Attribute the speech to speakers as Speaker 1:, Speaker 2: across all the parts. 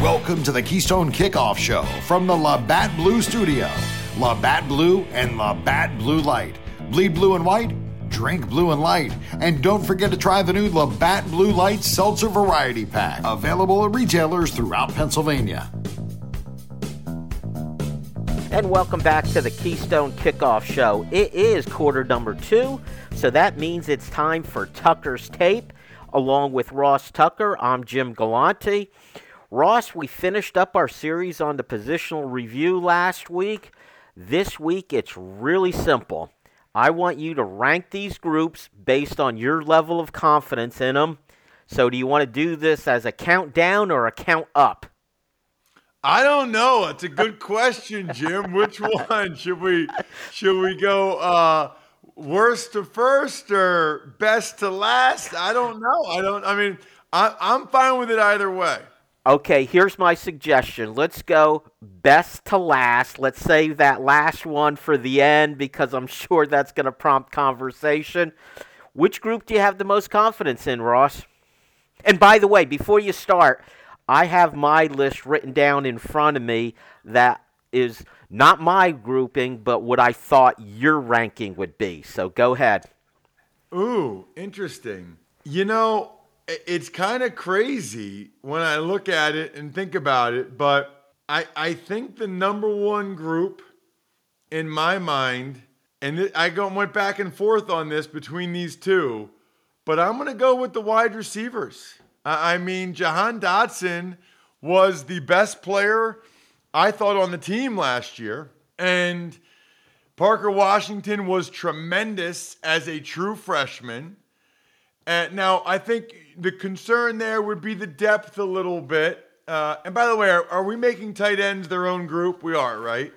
Speaker 1: Welcome to the Keystone Kickoff Show from the Labatt Blue Studio. Labatt Blue and Labatt Blue Light. Bleed blue and white, drink blue and light. And don't forget to try the new Labatt Blue Light Seltzer Variety Pack. Available at retailers throughout Pennsylvania.
Speaker 2: And welcome back to the Keystone Kickoff Show. It is quarter number 2, so that means it's time for Tucker's Tape. Along with Ross Tucker, I'm Jim Galante. Ross, we finished up our series on the positional review last week. This week, it's really simple. I want you to rank these groups based on your level of confidence in them. So do you want to do this as a countdown or a count up?
Speaker 3: I don't know. It's a good question, Jim. Which one? Should we go worst to first or best to last? I don't know. I'm fine with it either way.
Speaker 2: Okay, here's my suggestion. Let's go best to last. Let's save that last one for the end because I'm sure that's going to prompt conversation. Which group do you have the most confidence in, Ross? And by the way, before you start, I have my list written down in front of me that is not my grouping, but what I thought your ranking would be. So go ahead.
Speaker 3: Ooh, interesting. You know, it's kind of crazy when I look at it and think about it, but I think the number one group in my mind, and went back and forth on this between these two, but I'm going to go with the wide receivers. Jahan Dotson was the best player, I thought, on the team last year, and Parker Washington was tremendous as a true freshman. Now, I think the concern there would be the depth a little bit. And by the way, are we making tight ends their own group? We are, right?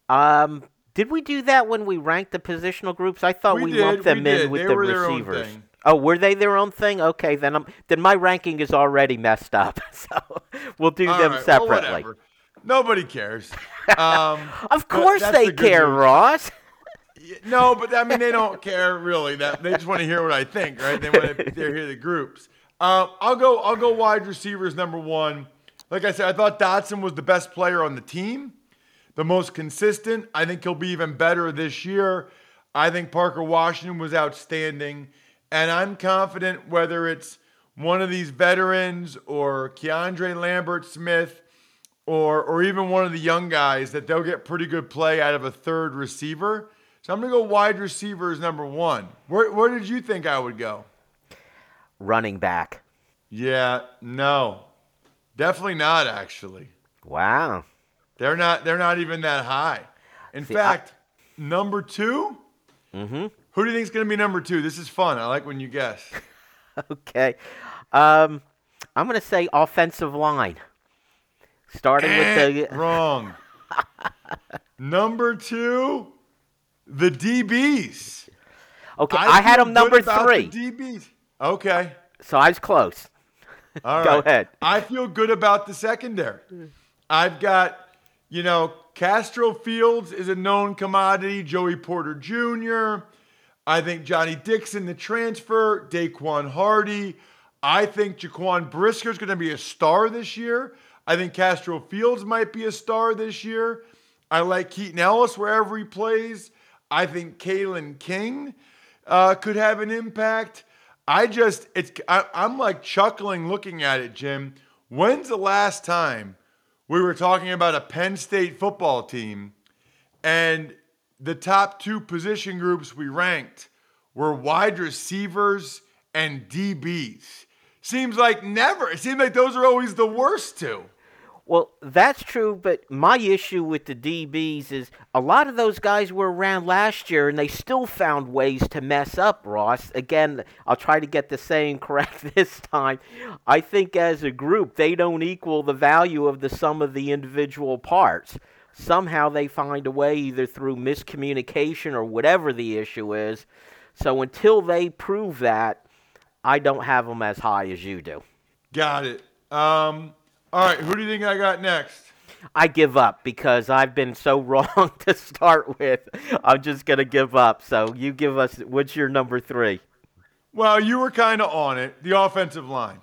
Speaker 2: Did we do that when we ranked the positional groups? I thought we lumped them in with the receivers. Oh, were they their own thing? Okay, then my ranking is already messed up. So we'll do them separately.
Speaker 3: Well, nobody cares.
Speaker 2: Of course they care, Ross.
Speaker 3: No, but they don't care really. They just want to hear what I think, right? They want to hear the groups. I'll go wide receivers number one. Like I said, I thought Dotson was the best player on the team, the most consistent. I think he'll be even better this year. I think Parker Washington was outstanding, and I'm confident whether it's one of these veterans or Keandre Lambert-Smith or even one of the young guys that they'll get pretty good play out of a third receiver. So I'm going to go wide receivers number one. Where did you think I would go?
Speaker 2: Running back.
Speaker 3: Yeah, no. Definitely not, actually.
Speaker 2: Wow.
Speaker 3: They're not even that high. In fact, number two?
Speaker 2: Mm-hmm.
Speaker 3: Who do you think is going to be number two? This is fun. I like when you guess.
Speaker 2: Okay. I'm going to say offensive line. Starting with the...
Speaker 3: Wrong. Number two... The DBs.
Speaker 2: Okay, I had them number 3.
Speaker 3: The DBs. Okay.
Speaker 2: So I was close.
Speaker 3: All right.
Speaker 2: Go ahead.
Speaker 3: I feel good about the secondary. I've got, Castro Fields is a known commodity. Joey Porter Jr. I think Johnny Dixon, the transfer. Daquan Hardy. I think Jaquan Brisker is going to be a star this year. I think Castro Fields might be a star this year. I like Keaton Ellis wherever he plays. I think Kalen King could have an impact. I'm like chuckling looking at it, Jim. When's the last time we were talking about a Penn State football team and the top 2 position groups we ranked were wide receivers and DBs? Seems like never. It seems like those are always the worst 2.
Speaker 2: Well, that's true, but my issue with the DBs is a lot of those guys were around last year, and they still found ways to mess up, Ross. Again, I'll try to get the saying correct this time. I think as a group, they don't equal the value of the sum of the individual parts. Somehow they find a way, either through miscommunication or whatever the issue is. So until they prove that, I don't have them as high as you do.
Speaker 3: Got it. All right, who do you think I got next?
Speaker 2: I give up because I've been so wrong to start with. I'm just going to give up. So you give us, what's your number 3?
Speaker 3: Well, you were kind of on it, the offensive line.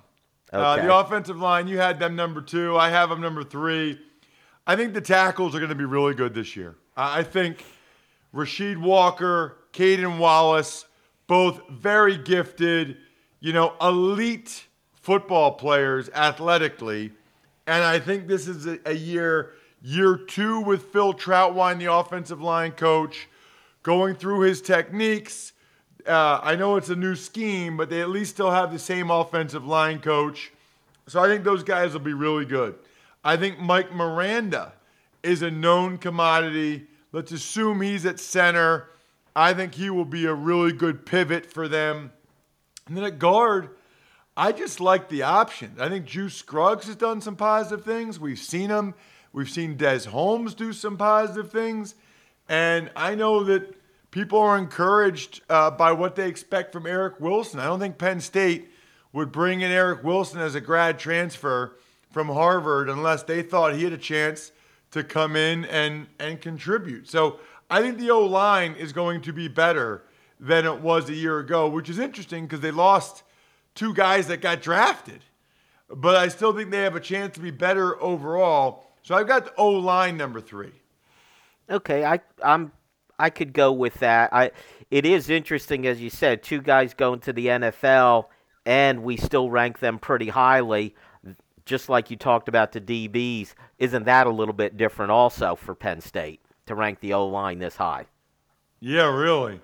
Speaker 2: Okay.
Speaker 3: The offensive line, you had them number 2. I have them number 3. I think the tackles are going to be really good this year. I think Rasheed Walker, Caden Wallace, both very gifted, elite football players athletically. And I think this is a year 2 with Phil Troutwine, the offensive line coach, going through his techniques. I know it's a new scheme, but they at least still have the same offensive line coach. So I think those guys will be really good. I think Mike Miranda is a known commodity. Let's assume he's at center. I think he will be a really good pivot for them. And then at guard, I just like the options. I think Juice Scruggs has done some positive things. We've seen him. We've seen Des Holmes do some positive things. And I know that people are encouraged by what they expect from Eric Wilson. I don't think Penn State would bring in Eric Wilson as a grad transfer from Harvard unless they thought he had a chance to come in and contribute. So I think the O-line is going to be better than it was a year ago, which is interesting because they lost 2 guys that got drafted. But I still think they have a chance to be better overall. So I've got the O-line number 3.
Speaker 2: Okay, I could go with that. It is interesting, as you said, 2 guys going to the NFL, and we still rank them pretty highly, just like you talked about the DBs. Isn't that a little bit different also for Penn State to rank the O-line this high?
Speaker 3: Yeah, really.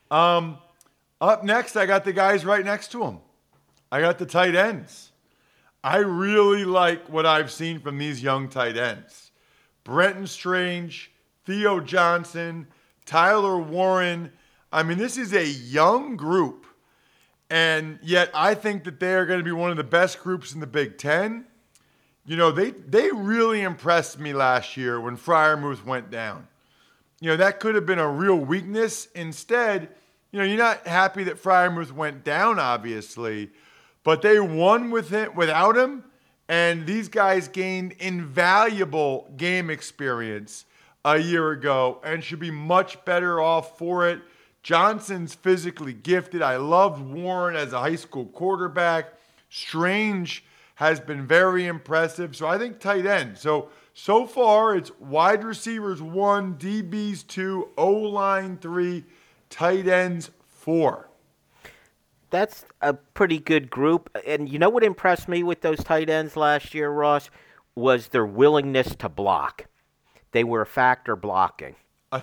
Speaker 3: Up next, I got the guys right next to them. I got the tight ends. I really like what I've seen from these young tight ends. Brenton Strange, Theo Johnson, Tyler Warren. I mean, this is a young group, and yet I think that they are going to be one of the best groups in the Big Ten. They really impressed me last year when Freiermuth went down. That could have been a real weakness. Instead, you're not happy that Freiermuth went down, obviously, but they won without him, and these guys gained invaluable game experience a year ago and should be much better off for it. Johnson's physically gifted. I loved Warren as a high school quarterback. Strange has been very impressive. So I think tight end. So far it's wide receivers 1, DBs 2, O-line 3, tight ends 4.
Speaker 2: That's a pretty good group. And you know what impressed me with those tight ends last year, Ross, was their willingness to block. They were a factor blocking.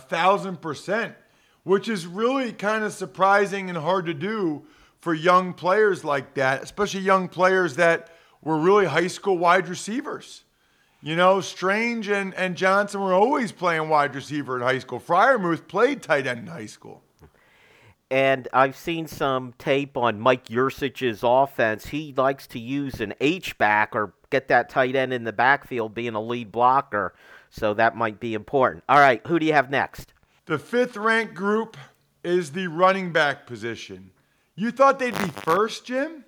Speaker 3: 1,000%, which is really kind of surprising and hard to do for young players like that, especially young players that were really high school wide receivers. Strange and Johnson were always playing wide receiver in high school. Freiermuth played tight end in high school.
Speaker 2: And I've seen some tape on Mike Yurcich's offense. He likes to use an H-back or get that tight end in the backfield being a lead blocker. So that might be important. All right, who do you have next?
Speaker 3: The 5th-ranked group is the running back position. You thought they'd be first, Jim?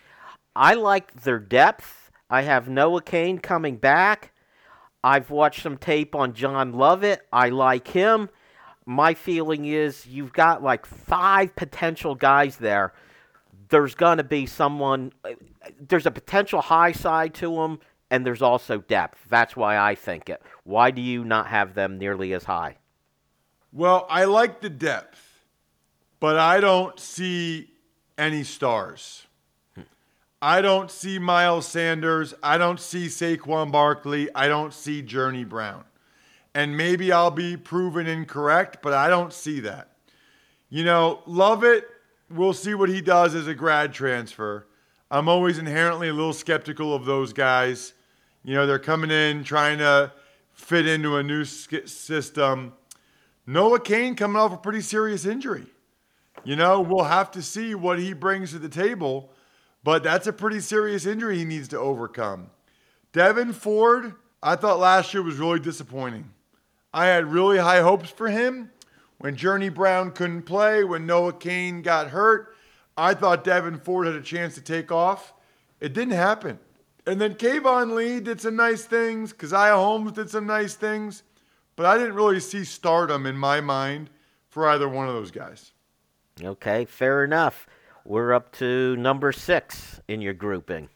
Speaker 2: I like their depth. I have Noah Cain coming back. I've watched some tape on John Lovett. I like him. My feeling is you've got like 5 potential guys there. There's going to be someone, there's a potential high side to them, and there's also depth. That's why I think it. Why do you not have them nearly as high?
Speaker 3: Well, I like the depth, but I don't see any stars. I don't see Miles Sanders. I don't see Saquon Barkley. I don't see Journey Brown. And maybe I'll be proven incorrect, but I don't see that. Lovett, we'll see what he does as a grad transfer. I'm always inherently a little skeptical of those guys. They're coming in, trying to fit into a new system. Noah Cain coming off a pretty serious injury. We'll have to see what he brings to the table, but that's a pretty serious injury he needs to overcome. Devin Ford, I thought last year was really disappointing. I had really high hopes for him. When Journey Brown couldn't play, when Noah Cain got hurt, I thought Devin Ford had a chance to take off. It didn't happen. And then Kayvon Lee did some nice things. Keziah Holmes did some nice things. But I didn't really see stardom in my mind for either one of those guys.
Speaker 2: Okay, fair enough. We're up to number 6 in your grouping.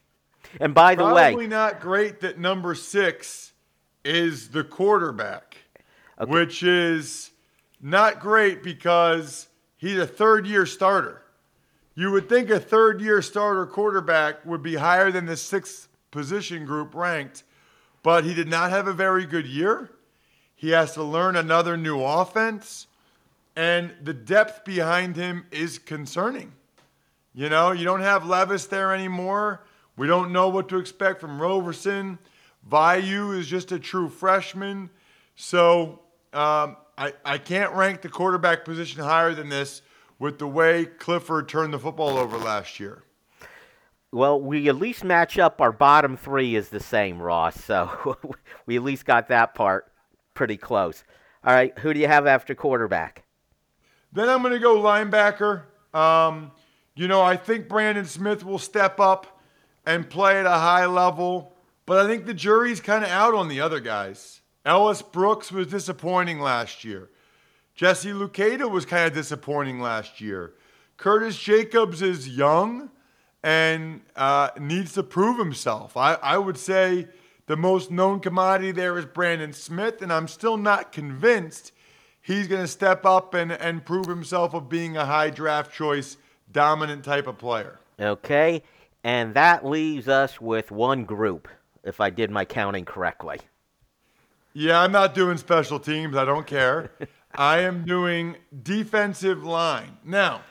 Speaker 2: And by the way,
Speaker 3: probably not great that number 6 is the quarterback, which is not great because he's a third-year starter. You would think a third-year starter quarterback would be higher than the 6th position group ranked, but he did not have a very good year. He has to learn another new offense, and the depth behind him is concerning. You know, you don't have Levis there anymore. We don't know what to expect from Roberson. Vayu is just a true freshman. So I can't rank the quarterback position higher than this with the way Clifford turned the football over last year.
Speaker 2: Well, we at least match up. Our bottom 3 is the same, Ross. So we at least got that part pretty close. All right, who do you have after quarterback?
Speaker 3: Then I'm going to go linebacker. I think Brandon Smith will step up and play at a high level, but I think the jury's kind of out on the other guys. Ellis Brooks was disappointing last year. Jesse Luketa was kind of disappointing last year. Curtis Jacobs is young and needs to prove himself. I would say the most known commodity there is Brandon Smith, and I'm still not convinced he's going to step up and prove himself of being a high draft choice, dominant type of player.
Speaker 2: Okay, and that leaves us with one group, if I did my counting correctly.
Speaker 3: Yeah, I'm not doing special teams. I don't care. I am doing defensive line. Now,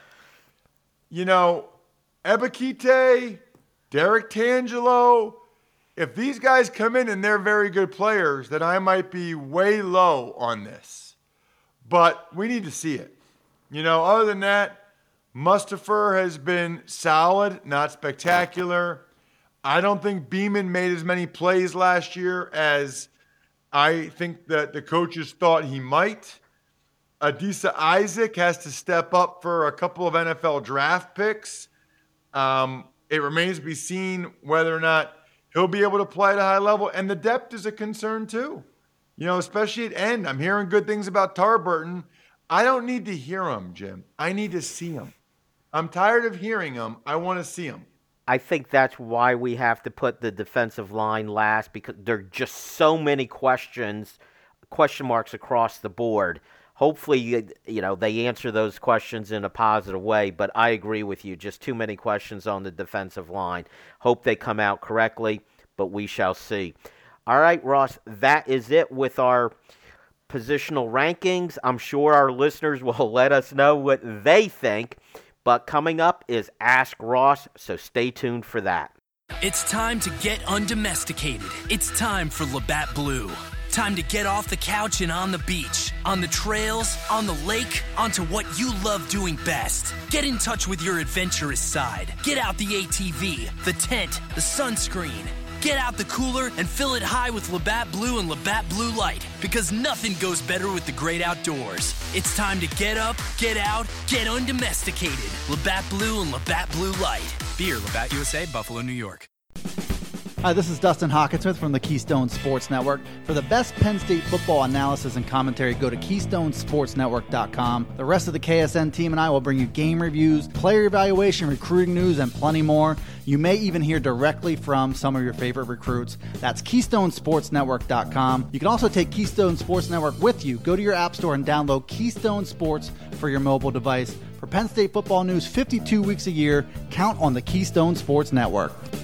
Speaker 3: Ebikite, Derek Tangelo, if these guys come in and they're very good players, then I might be way low on this. But we need to see it. Other than that, Mustapher has been solid, not spectacular. I don't think Beeman made as many plays last year as I think that the coaches thought he might. Adisa Isaac has to step up for a couple of NFL draft picks. It remains to be seen whether or not he'll be able to play at a high level. And the depth is a concern too. Especially at end. I'm hearing good things about Tarburton. I don't need to hear him, Jim. I need to see him. I'm tired of hearing him. I want to see him.
Speaker 2: I think that's why we have to put the defensive line last, because there are just so many question marks across the board. Hopefully, they answer those questions in a positive way, but I agree with you. Just too many questions on the defensive line. Hope they come out correctly, but we shall see. All right, Ross, that is it with our positional rankings. I'm sure our listeners will let us know what they think, but coming up is Ask Ross, so stay tuned for that.
Speaker 4: It's time to get undomesticated. It's time for Labatt Blue. Time to get off the couch and on the beach, on the trails, on the lake, onto what you love doing best. Get in touch with your adventurous side. Get out the ATV, the tent, the sunscreen. Get out the cooler and fill it high with Labatt Blue and Labatt Blue Light, because nothing goes better with the great outdoors. It's time to get up, get out, get undomesticated. Labatt Blue and Labatt Blue Light. Beer, Labatt USA, Buffalo, New York.
Speaker 5: Hi, this is Dustin Hawkinsmith from the Keystone Sports Network. For the best Penn State football analysis and commentary, go to KeystonesportsNetwork.com. The rest of the KSN team and I will bring you game reviews, player evaluation, recruiting news, and plenty more. You may even hear directly from some of your favorite recruits. That's KeystonesportsNetwork.com. You can also take Keystone Sports Network with you. Go to your app store and download Keystone Sports for your mobile device. For Penn State football news 52 weeks a year, count on the Keystone Sports Network.